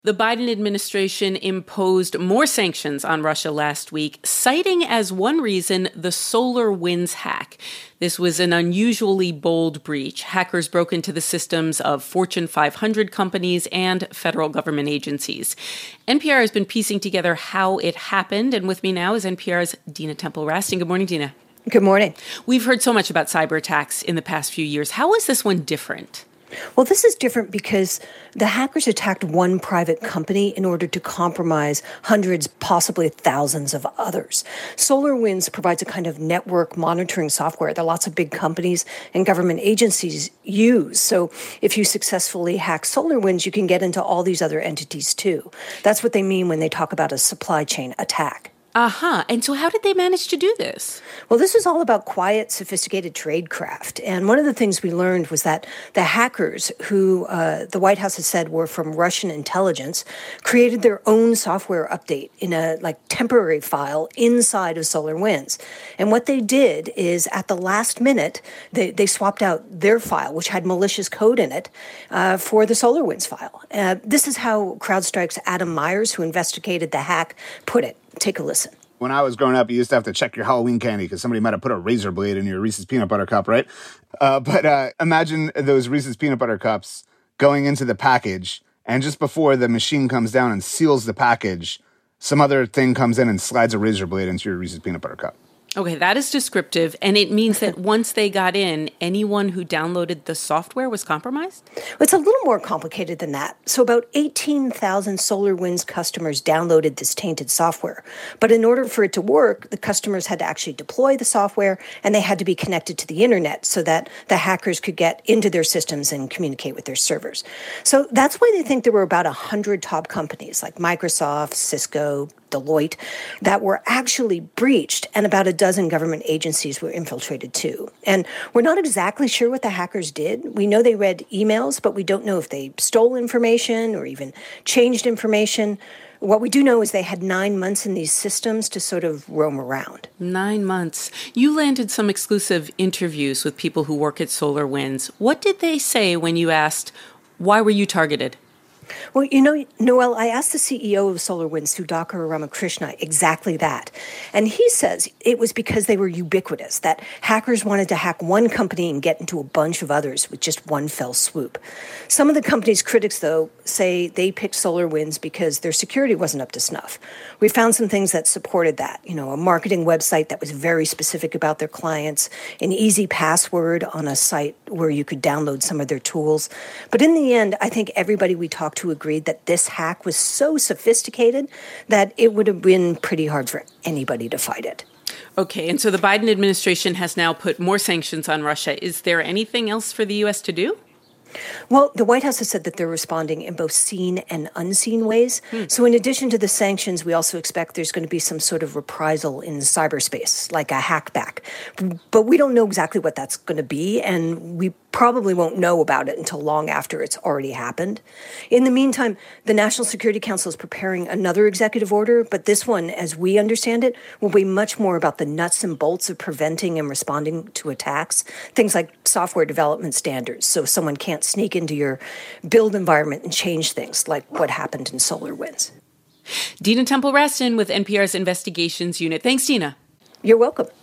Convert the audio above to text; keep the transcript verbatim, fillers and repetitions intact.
The Biden administration imposed more sanctions on Russia last week, citing as one reason the SolarWinds hack. This was an unusually bold breach. Hackers broke into the systems of Fortune five hundred companies and federal government agencies. N P R has been piecing together how it happened, and with me now is N P R's Dina Temple-Raston. Good morning, Dina. Good morning. We've heard so much about cyber attacks in the past few years. How is this one different? Well, this is different because the hackers attacked one private company in order to compromise hundreds, possibly thousands of others. SolarWinds provides a kind of network monitoring software that lots of big companies and government agencies use. So if you successfully hack SolarWinds, you can get into all these other entities too. That's what they mean when they talk about a supply chain attack. Uh-huh. And so how did they manage to do this? Well, this is all about quiet, sophisticated tradecraft. And one of the things we learned was that the hackers, who uh, the White House has said were from Russian intelligence, created their own software update in a like temporary file inside of SolarWinds. And what they did is at the last minute, they, they swapped out their file, which had malicious code in it, uh, for the SolarWinds file. Uh, this is how CrowdStrike's Adam Myers, who investigated the hack, put it. Take a listen. When I was growing up, you used to have to check your Halloween candy because somebody might have put a razor blade in your Reese's Peanut Butter Cup, right? Uh, but uh, imagine those Reese's Peanut Butter Cups going into the package, and just before the machine comes down and seals the package, some other thing comes in and slides a razor blade into your Reese's Peanut Butter Cup. Okay, that is descriptive, and it means that once they got in, anyone who downloaded the software was compromised? Well, it's a little more complicated than that. So about eighteen thousand SolarWinds customers downloaded this tainted software. But in order for it to work, the customers had to actually deploy the software, and they had to be connected to the internet so that the hackers could get into their systems and communicate with their servers. So that's why they think there were about one hundred top companies like Microsoft, Cisco, Deloitte, that were actually breached, and about a dozen government agencies were infiltrated too. And we're not exactly sure what the hackers did. We know they read emails, but we don't know if they stole information or even changed information. What we do know is they had nine months in these systems to sort of roam around. Nine months. You landed some exclusive interviews with people who work at SolarWinds. What did they say when you asked, why were you targeted? Well, you know, Noel, I asked the C E O of SolarWinds, Sudhakar Ramakrishna, exactly that. And he says it was because they were ubiquitous, that hackers wanted to hack one company and get into a bunch of others with just one fell swoop. Some of the company's critics, though, say they picked SolarWinds because their security wasn't up to snuff. We found some things that supported that. You know, a marketing website that was very specific about their clients, an easy password on a site where you could download some of their tools. But in the end, I think everybody we talked to agreed that this hack was so sophisticated that it would have been pretty hard for anybody to fight it. Okay, and so the Biden administration has now put more sanctions on Russia. Is there anything else for the U S to do? Well, the White House has said that they're responding in both seen and unseen ways. Hmm. So in addition to the sanctions, we also expect there's going to be some sort of reprisal in cyberspace, like a hackback. But we don't know exactly what that's going to be, and we probably won't know about it until long after it's already happened. In the meantime, the National Security Council is preparing another executive order, but this one, as we understand it, will be much more about the nuts and bolts of preventing and responding to attacks, things like software development standards, so someone can't sneak into your build environment and change things like what happened in SolarWinds. Dina Temple-Raston with N P R's Investigations Unit. Thanks, Dina. You're welcome.